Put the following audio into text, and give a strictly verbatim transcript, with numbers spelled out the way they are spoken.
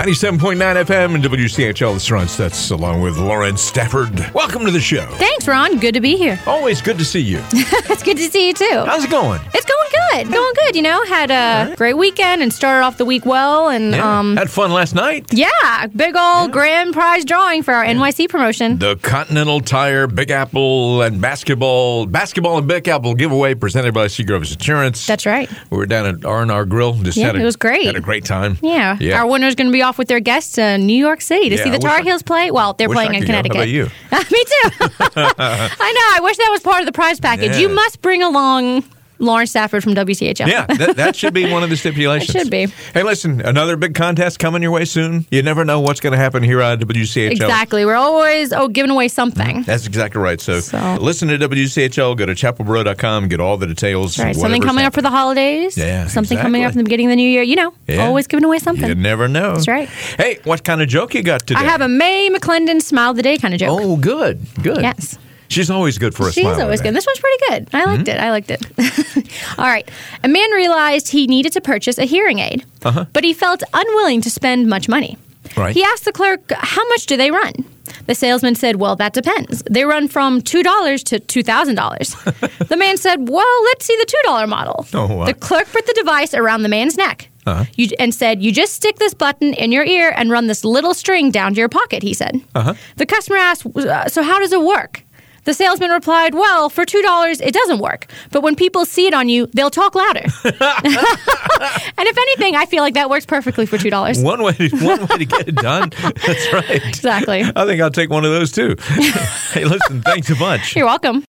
ninety-seven point nine F M and W C H L, this is Ron Stutz, along with Lauren Stafford. Welcome to the show. Thanks, Ron. Good to be here. Always good to see you. It's good to see you, too. How's it going? It's going good. Going good, you know. Had a right. great weekend and started off the week well. And yeah. um, Had fun last night. Yeah. Big old yeah. grand prize drawing for our yeah. N Y C promotion. The Continental Tire Big Apple and Basketball Basketball and Big Apple giveaway presented by Seagrove's Insurance. That's right. We were down at R and R Grill. Just yeah, had a, it was great. Had a great time. Yeah. yeah. Our winner's going to be off with their guests to New York City to yeah, see the Tar Heels play. Well, they're playing in Connecticut. How about you? Me too. I know. I wish that was part of the prize package. Yeah. You must bring along Lauren Stafford from W C H L. Yeah, that, that should be one of the stipulations. It should be. Hey, listen, another big contest coming your way soon. You never know what's going to happen here on W C H L. Exactly. We're always, oh, giving away something. That's exactly right. So, so. listen to W C H L, go to chapel borough dot com, get all the details. Right. Something coming happening. up for the holidays. Yeah, Something exactly. coming up in the beginning of the new year. You know, yeah. always giving away something. You never know. That's right. Hey, what kind of joke you got today? I have a Mae McClendon Smile of the Day kind of joke. Oh, good. Good. Yes. She's always good for a She's smile. She's always today. good. This one's pretty good. I liked mm-hmm. it. I liked it. All right. A man realized he needed to purchase a hearing aid, uh-huh. but he felt unwilling to spend much money. Right. He asked the clerk, how much do they run? The salesman said, well, that depends. They run from two dollars to two thousand dollars. The man said, well, let's see the two dollar model. Oh, wow. The clerk put the device around the man's neck. Uh-huh. You, and said, you just stick this button in your ear and run this little string down to your pocket, he said. Uh-huh. The customer asked, so how does it work? The salesman replied, well, for two dollars, it doesn't work. But when people see it on you, they'll talk louder. And if anything, I feel like that works perfectly for two dollars. One way, one way to get it done. That's right. Exactly. I think I'll take one of those, too. Hey, listen, thanks a bunch. You're welcome.